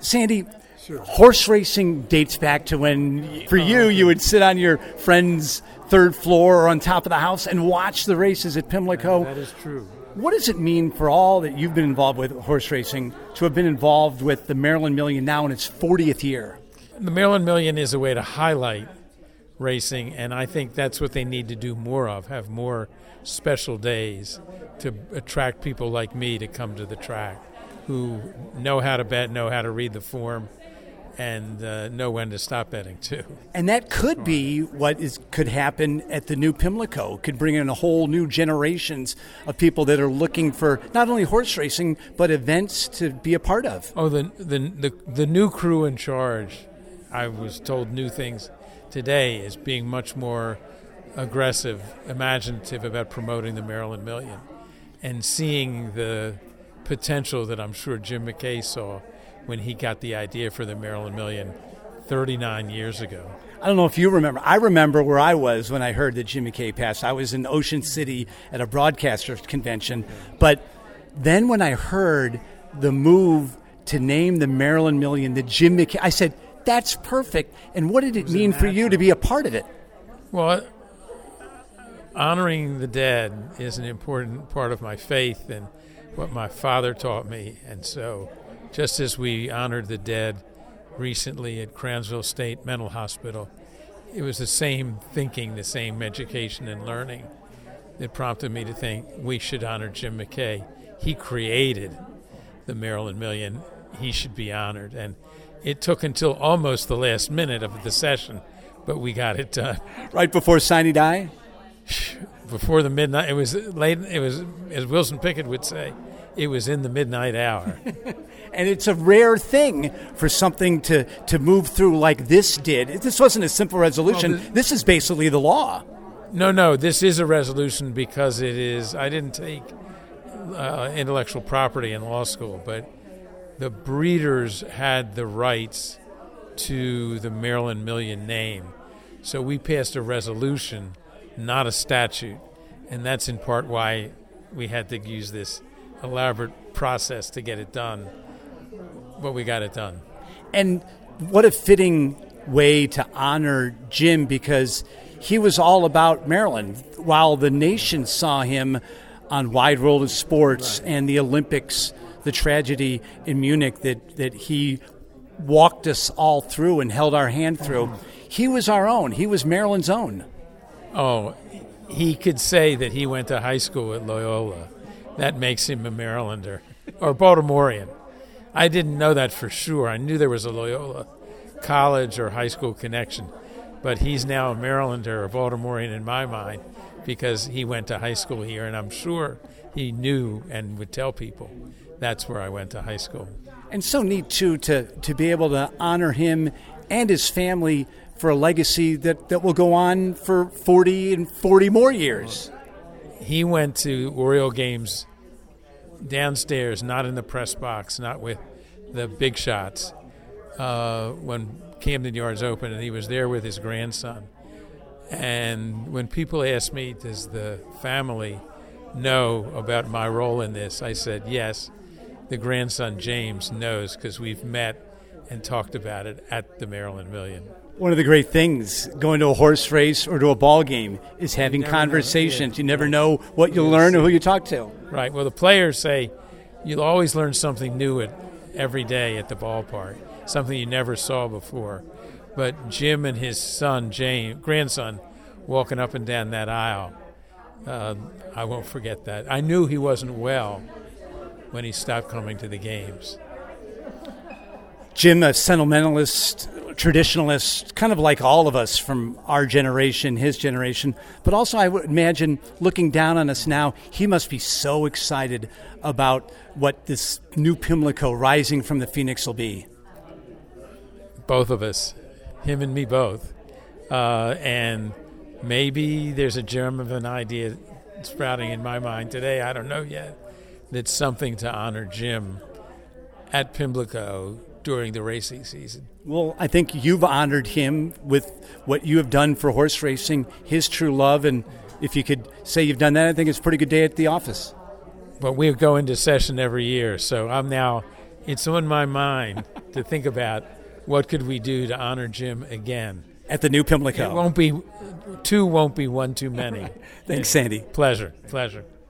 Sandy, Sure. Horse racing dates back to when, for you would sit on your friend's third floor or on top of the house and watch the races at Pimlico. That is true. What does it mean for all that you've been involved with horse racing to have been involved with the Maryland Million now in its 40th year? The Maryland Million is a way to highlight racing, and I think that's what they need to do more of, have more special days to attract people like me to come to the track who know how to bet, know how to read the form, and know when to stop betting too. And that could be what could happen at the new Pimlico. Could bring in a whole new generations of people that are looking for not only horse racing but events to be a part of. Oh, the new crew in charge, I was told new things today, is being much more aggressive, imaginative about promoting the Maryland Million and seeing the potential that I'm sure Jim McKay saw when he got the idea for the Maryland Million 39 years ago. I don't know if you remember. I remember where I was when I heard that Jim McKay passed. I was in Ocean City at a broadcasters convention. But then when I heard the move to name the Maryland Million the Jim McKay, I said, that's perfect. And what did it mean for you to be a part of it? Well, honoring the dead is an important part of my faith and what my father taught me. And so just as we honored the dead recently at Cransville State Mental Hospital, it was the same thinking, the same education and learning that prompted me to think we should honor Jim McKay. He created the Maryland Million. He should be honored. And it took until almost the last minute of the session, but we got it done. Right before Sine Die? Before the midnight. It was late. It was, as Wilson Pickett would say, it was in the midnight hour. And it's a rare thing for something to move through like this did. This wasn't a simple resolution. Well, this is basically the law. No, this is a resolution because it is. I didn't take intellectual property in law school, but the breeders had the rights to the Maryland Million name. So we passed a resolution, not a statute, and that's in part why we had to use this elaborate process to get it done. But we got it done. And what a fitting way to honor Jim, because he was all about Maryland. While the nation saw him on Wide World of Sports and the Olympics, the tragedy in Munich that he walked us all through and held our hand through, he was our own. He was Maryland's own. Oh, he could say that he went to high school at Loyola. That makes him a Marylander or Baltimorean. I didn't know that for sure. I knew there was a Loyola college or high school connection, but he's now a Marylander or Baltimorean in my mind because he went to high school here, and I'm sure he knew and would tell people that's where I went to high school. And so neat, too, to be able to honor him and his family for a legacy that will go on for 40 and 40 more years. He went to Oriole games downstairs, not in the press box, not with the big shots, when Camden Yards opened, and he was there with his grandson. And when people asked me, does the family know about my role in this, I said, yes, the grandson James knows because we've met and talked about it at the Maryland Million. One of the great things going to a horse race or to a ball game is having conversations. You never know what you'll learn or who you talk to. Right. Well, the players say you'll always learn something new every day at the ballpark, something you never saw before. But Jim and his son, grandson, walking up and down that aisle, I won't forget that. I knew he wasn't well when he stopped coming to the games. Jim, a sentimentalist, traditionalist, kind of like all of us from our generation, his generation. But also I would imagine looking down on us now, he must be so excited about what this new Pimlico rising from the Phoenix will be. Both of us, him and me both. And maybe there's a germ of an idea sprouting in my mind today, I don't know yet, that's something to honor Jim at Pimlico during the racing season. Well, I think you've honored him with what you have done for horse racing, his true love, and if you could say you've done that, I think it's a pretty good day at the office. But we go into session every year, so it's on my mind to think about what could we do to honor Jim again. At the new Pimlico. It won't be two, won't be one too many. Thanks, Sandy. Pleasure.